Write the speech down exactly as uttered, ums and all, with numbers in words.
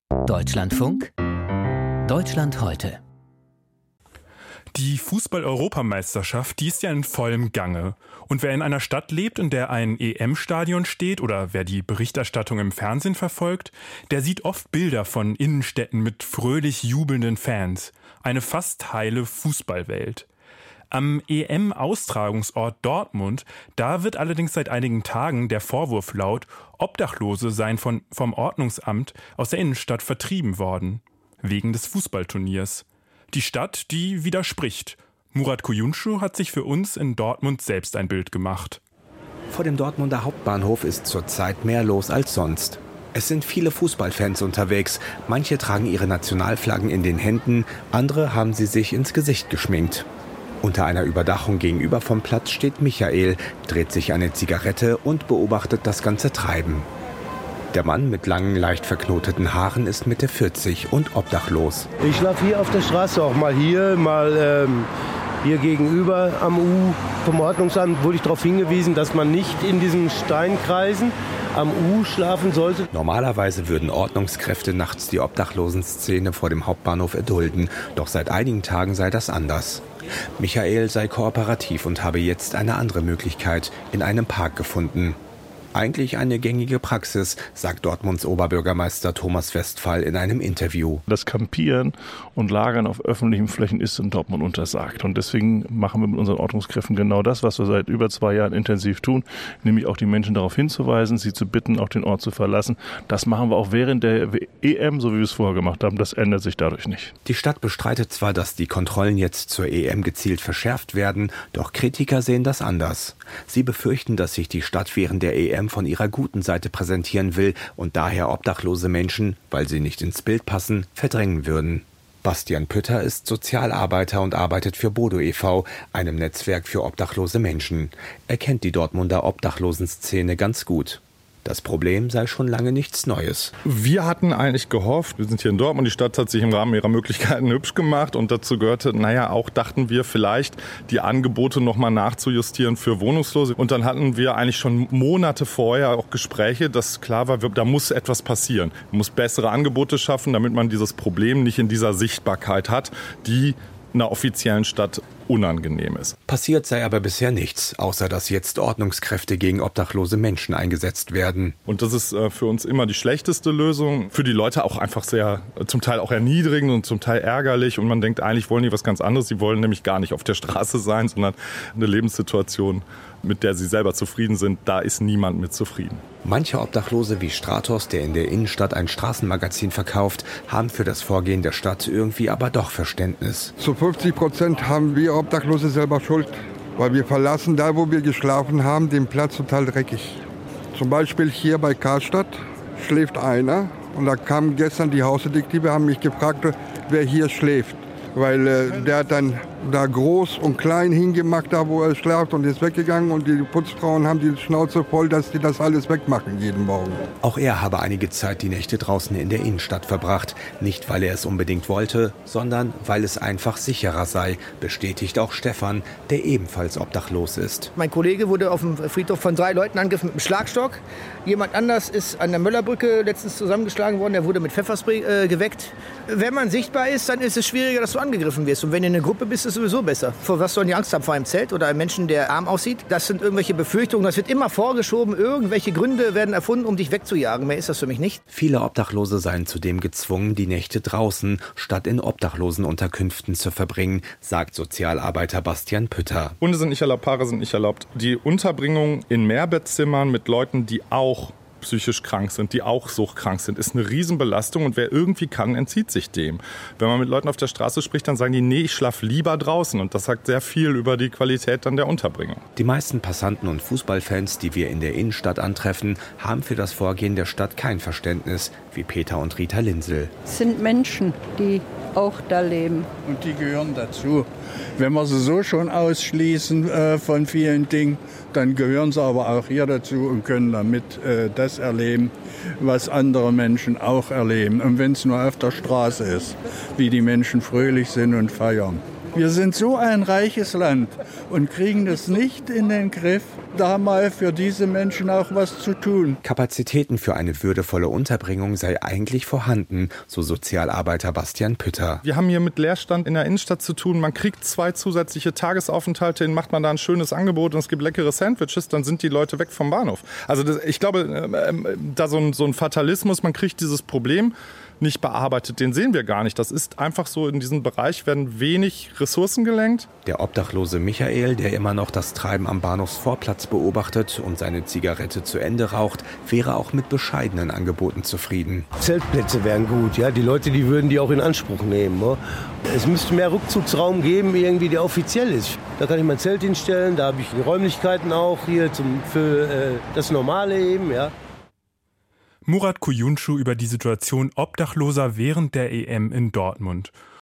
Deutschlandfunk, Deutschland heute. Die Fußball-Europameisterschaft, die ist ja in vollem Gange. Und wer in einer Stadt lebt, in der ein E M-Stadion steht oder wer die Berichterstattung im Fernsehen verfolgt, der sieht oft Bilder von Innenstädten mit fröhlich jubelnden Fans. Eine fast heile Fußballwelt. Am E M-Austragungsort Dortmund, da wird allerdings seit einigen Tagen der Vorwurf laut, Obdachlose seien von, vom Ordnungsamt aus der Innenstadt vertrieben worden. Wegen des Fußballturniers. Die Stadt, die widerspricht. Murat Kuyuncu hat sich für uns in Dortmund selbst ein Bild gemacht. Vor dem Dortmunder Hauptbahnhof ist zurzeit mehr los als sonst. Es sind viele Fußballfans unterwegs. Manche tragen ihre Nationalflaggen in den Händen, andere haben sie sich ins Gesicht geschminkt. Unter einer Überdachung gegenüber vom Platz steht Michael, dreht sich eine Zigarette und beobachtet das ganze Treiben. Der Mann mit langen, leicht verknoteten Haaren ist Mitte vierzig und obdachlos. Ich schlafe hier auf der Straße, auch mal hier, mal ähm, hier gegenüber am U. Vom Ordnungsamt wurde ich darauf hingewiesen, dass man nicht in diesen Steinkreisen am U schlafen sollte. Normalerweise würden Ordnungskräfte nachts die Obdachlosenszene vor dem Hauptbahnhof erdulden. Doch seit einigen Tagen sei das anders. Michael sei kooperativ und habe jetzt eine andere Möglichkeit in einem Park gefunden. Eigentlich eine gängige Praxis, sagt Dortmunds Oberbürgermeister Thomas Westphal in einem Interview. Das Campieren und Lagern auf öffentlichen Flächen ist in Dortmund untersagt. Und deswegen machen wir mit unseren Ordnungskräften genau das, was wir seit über zwei Jahren intensiv tun, nämlich auch die Menschen darauf hinzuweisen, sie zu bitten, auch den Ort zu verlassen. Das machen wir auch während der E M, so wie wir es vorher gemacht haben. Das ändert sich dadurch nicht. Die Stadt bestreitet zwar, dass die Kontrollen jetzt zur E M gezielt verschärft werden, doch Kritiker sehen das anders. Sie befürchten, dass sich die Stadt während der E M von ihrer guten Seite präsentieren will und daher obdachlose Menschen, weil sie nicht ins Bild passen, verdrängen würden. Bastian Pütter ist Sozialarbeiter und arbeitet für Bodo e V, einem Netzwerk für obdachlose Menschen. Er kennt die Dortmunder Obdachlosenszene ganz gut. Das Problem sei schon lange nichts Neues. Wir hatten eigentlich gehofft, wir sind hier in Dortmund, die Stadt hat sich im Rahmen ihrer Möglichkeiten hübsch gemacht und dazu gehörte, naja, auch dachten wir vielleicht, die Angebote nochmal nachzujustieren für Wohnungslose. Und dann hatten wir eigentlich schon Monate vorher auch Gespräche, dass klar war, da muss etwas passieren. Man muss bessere Angebote schaffen, damit man dieses Problem nicht in dieser Sichtbarkeit hat, die einer offiziellen Stadt unangenehm ist. Passiert sei aber bisher nichts, außer dass jetzt Ordnungskräfte gegen obdachlose Menschen eingesetzt werden. Und das ist äh, für uns immer die schlechteste Lösung. Für die Leute auch einfach sehr, äh, zum Teil auch erniedrigend und zum Teil ärgerlich. Und man denkt, eigentlich wollen die was ganz anderes. Sie wollen nämlich gar nicht auf der Straße sein, sondern eine Lebenssituation, mit der sie selber zufrieden sind. Da ist niemand mit zufrieden. Manche Obdachlose wie Stratos, der in der Innenstadt ein Straßenmagazin verkauft, haben für das Vorgehen der Stadt irgendwie aber doch Verständnis. Zu fünfzig Prozent haben wir Obdachlose selber Schuld, weil wir verlassen da, wo wir geschlafen haben, den Platz total dreckig. Zum Beispiel hier bei Karstadt schläft einer und da kam gestern die Hausdetektive, haben mich gefragt, wer hier schläft. Weil äh, der hat dann da groß und klein hingemacht, da wo er schlaft und ist weggegangen. Und die Putzfrauen haben die Schnauze voll, dass die das alles wegmachen jeden Morgen. Auch er habe einige Zeit die Nächte draußen in der Innenstadt verbracht. Nicht, weil er es unbedingt wollte, sondern weil es einfach sicherer sei, bestätigt auch Stefan, der ebenfalls obdachlos ist. Mein Kollege wurde auf dem Friedhof von drei Leuten angegriffen mit einem Schlagstock. Jemand anders ist an der Möllerbrücke letztens zusammengeschlagen worden, der wurde mit Pfefferspray äh, geweckt. Wenn man sichtbar ist, dann ist es schwieriger, dass du angegriffen wirst. Und wenn du in einer Gruppe bist, ist es sowieso besser. Vor was sollen die Angst haben? Vor einem Zelt oder einem Menschen, der arm aussieht? Das sind irgendwelche Befürchtungen. Das wird immer vorgeschoben. Irgendwelche Gründe werden erfunden, um dich wegzujagen. Mehr ist das für mich nicht. Viele Obdachlose seien zudem gezwungen, die Nächte draußen statt in Obdachlosenunterkünften zu verbringen, sagt Sozialarbeiter Bastian Pütter. Hunde sind nicht erlaubt, Paare sind nicht erlaubt. Die Unterbringung in Mehrbettzimmern mit Leuten, die auch psychisch krank sind, die auch suchtkrank sind, ist eine Riesenbelastung und wer irgendwie kann, entzieht sich dem. Wenn man mit Leuten auf der Straße spricht, dann sagen die, nee, ich schlafe lieber draußen und das sagt sehr viel über die Qualität dann der Unterbringung. Die meisten Passanten und Fußballfans, die wir in der Innenstadt antreffen, haben für das Vorgehen der Stadt kein Verständnis, wie Peter und Rita Linsel. Es sind Menschen, die auch da leben. Und die gehören dazu. Wenn wir sie so schon ausschließen äh, von vielen Dingen, dann gehören sie aber auch hier dazu und können damit äh, das erleben, was andere Menschen auch erleben. Und wenn es nur auf der Straße ist, wie die Menschen fröhlich sind und feiern. Wir sind so ein reiches Land und kriegen das nicht in den Griff, da mal für diese Menschen auch was zu tun. Kapazitäten für eine würdevolle Unterbringung sei eigentlich vorhanden, so Sozialarbeiter Bastian Pütter. Wir haben hier mit Leerstand in der Innenstadt zu tun. Man kriegt zwei zusätzliche Tagesaufenthalte, denen macht man da ein schönes Angebot und es gibt leckere Sandwiches, dann sind die Leute weg vom Bahnhof. Also das, ich glaube, äh, da so ein, so ein Fatalismus, man kriegt dieses Problem nicht bearbeitet, den sehen wir gar nicht. Das ist einfach so, in diesem Bereich werden wenig Ressourcen gelenkt. Der obdachlose Michael, der immer noch das Treiben am Bahnhofsvorplatz beobachtet und seine Zigarette zu Ende raucht, wäre auch mit bescheidenen Angeboten zufrieden. Zeltplätze wären gut, ja. Die Leute, die würden die auch in Anspruch nehmen. Ne? Es müsste mehr Rückzugsraum geben, irgendwie, der offiziell ist. Da kann ich mein Zelt hinstellen, da habe ich die Räumlichkeiten auch hier zum, für äh, das Normale eben, ja. Murat Kuyuncu über die Situation Obdachloser während der E M in Dortmund.